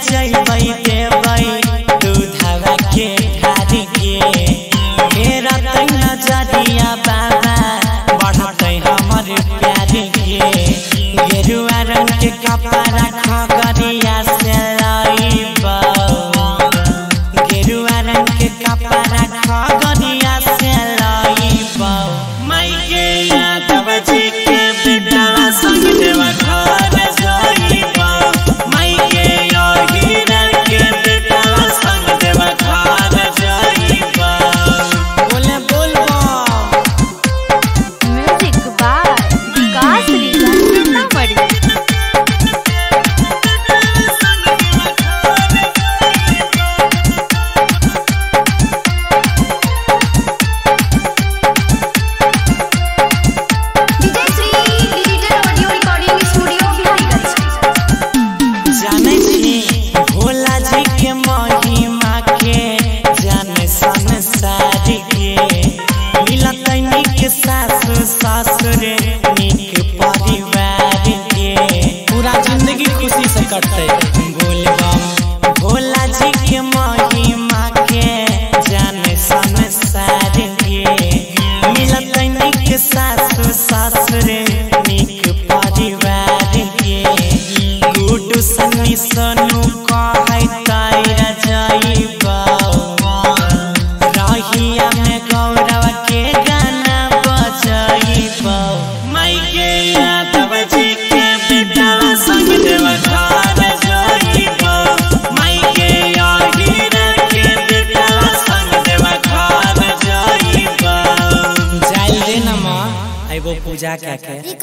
जइबै देबै दूधवा के ठारी के मेरा तै नजरिया बाबा बढ़तै हमर प्यार के गेरुआ रंग के कपड़ा खगड़िया से लइबौ गेरुआ रंग के कपड़ा खगड़िया से लइबौ माई के यादव जी के बेटावा संग देवा घर जइबौ माई के हीरा के बेटावा संग देवा घर जइबौ बोले बोलबो म्यूजिक बाय विकास रीगा सीतामढ़ी। जाने छी भोला जी के महिमा के जाने संसार के मिलत निक सासु ससुर निक परिवार के पूरा जिंदगी खुशी से कटते बोलबम भोला जी के महिमा के जाने संसार के मिलत निक सासु ससुर निक परिवार के गुडू सनी सोनू कहै तैरा जइबौ रहिया में गौरव के गाना बजइबौ माई के यादव जी के बेटावा संग देवा घर जइबौ माई के हीरा के बेटावा संग देवा घर जइबौ जाइले न मां आइबो पूजा क्या के।